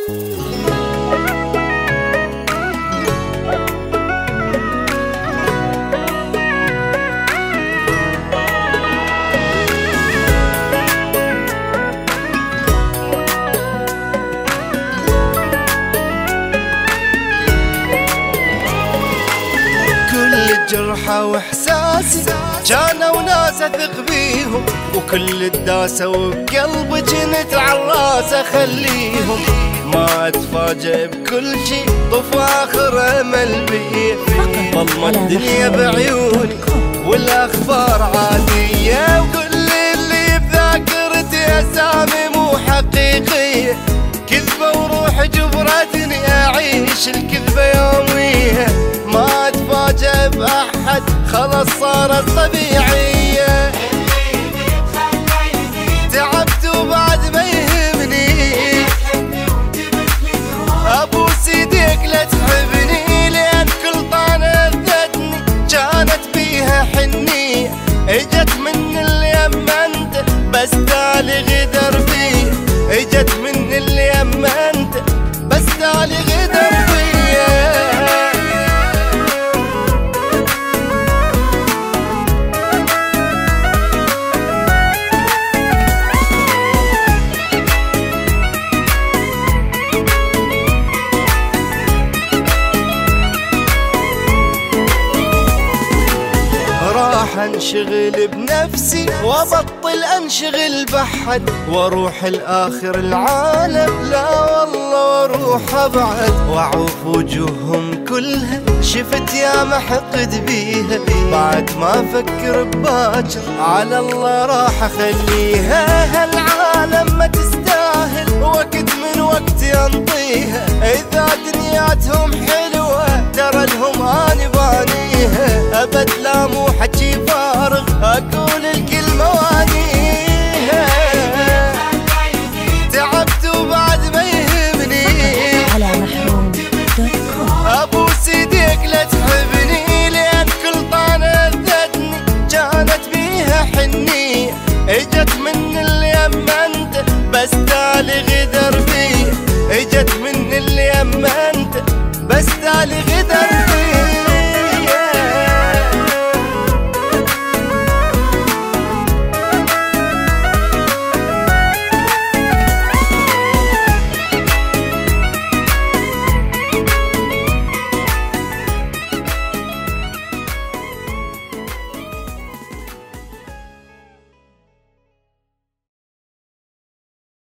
جرحة واحساسي كانوا ناس اثق بيهم، وكل الداسة وبقلبي جنت عالراس اخليهم. ما اتفاجئ بكل شي طف اخر امل بيه، ظلمة الدنيا بعيوني والاخبار عادية، وكل اللي بذاكرتي اسامي مو حقيقية. كذبة وروح جبرتني اعيش الكذبة يومية، ما اتفاجئ بأحد خلص صارت طبيعية. تعبت وبعد ما يهمني ابوس ايديك لا تحبني، لان كل طعنة اذتني كانت بيها حنية. اجت من اليم انت بس تالي غدر بيه، اجت من اليم انت بس تالي غدر بيه. راح انشغل بنفسي وابطل انشغل بحد، واروح الاخر العالم لا والله واروح ابعد، واعوف وجوههم كلها شفت يا محقد بيها. بعد ما افكر بباكر على الله راح اخليها، هالعالم